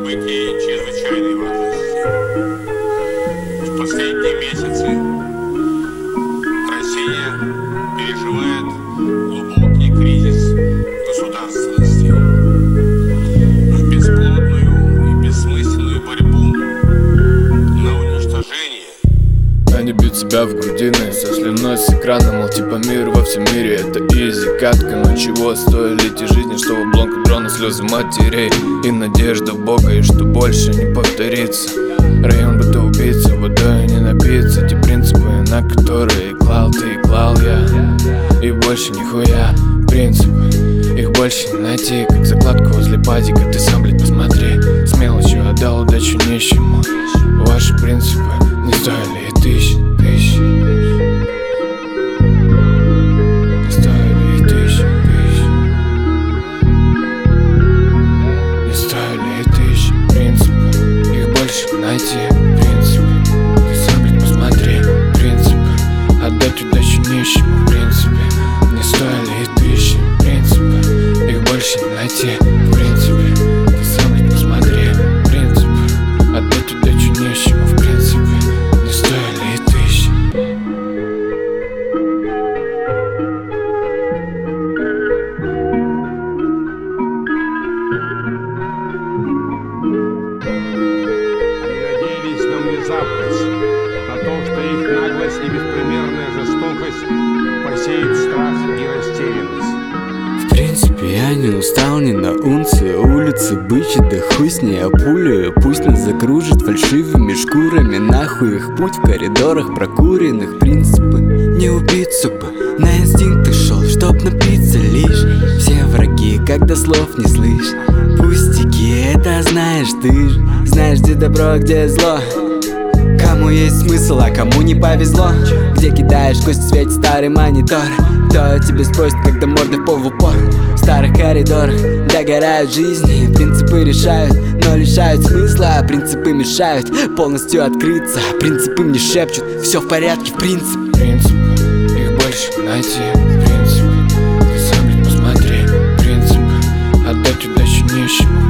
событий чрезвычайной важности. В последние месяцы Россия переживает глубокий кризис государственности. В бесплодную и бессмысленную борьбу на уничтожение. Они бьют себя в грудины со слюной с экрана, мол, типа мир во всем мире это изи катка. Но чего стоили те жизни, что в обломку дрона слезы матерей и надежда в Бога, и что больше не повторится. Район будто убийца, водой не напиться. Те принципы, на которые клал ты и клал я, и больше нихуя. Принципы, их больше не найти, как закладку возле падика. Ты сам, блядь, посмотри, с мелочью отдал удачу нищему. Ваши принципы не стоили и тысяч. Не стоили и тысяч. Не стоили и тысяч. Принципы, их больше не найти. Принципы, ты сам, блядь, посмотри. Принципы, отдать удачу нищему. Принципы, не стоили и тысячи. Принципы, их больше не найти. Принципы, ты сам, блядь, посмотри. Принципы, отдать удачу нищему. В принципе, не стоили и тысячи. Они надеялись на внезапность, на то, что их наглость и беспримерная жестокость посеют страх и растерянность. В принципе, я не устал ни на унцию. Улицы бычат, да хуй с ней опулю. Пусть нас закружит фальшивыми шкурами. Нахуй их путь в коридорах прокуренных. Принципы не убийцу бы, на инстинкты шел, чтоб напиться лишь. Все враги, когда слов не слышь. Пустяки, это знаешь ты ж. Знаешь, где добро, а где зло. Кому есть смысл, а кому не повезло. Где кидаешь кость, светит старый монитор. Кто тебе спросит, когда мордой пол в упор. В старых коридорах догорают жизни. Принципы решают, но лишают смысла. Принципы мешают полностью открыться. Принципы мне шепчут, все в порядке, в принципе. Принципы, их больше не найти. Принципы, ты сам, блядь, посмотри. Принципы, отдать удачу нищему.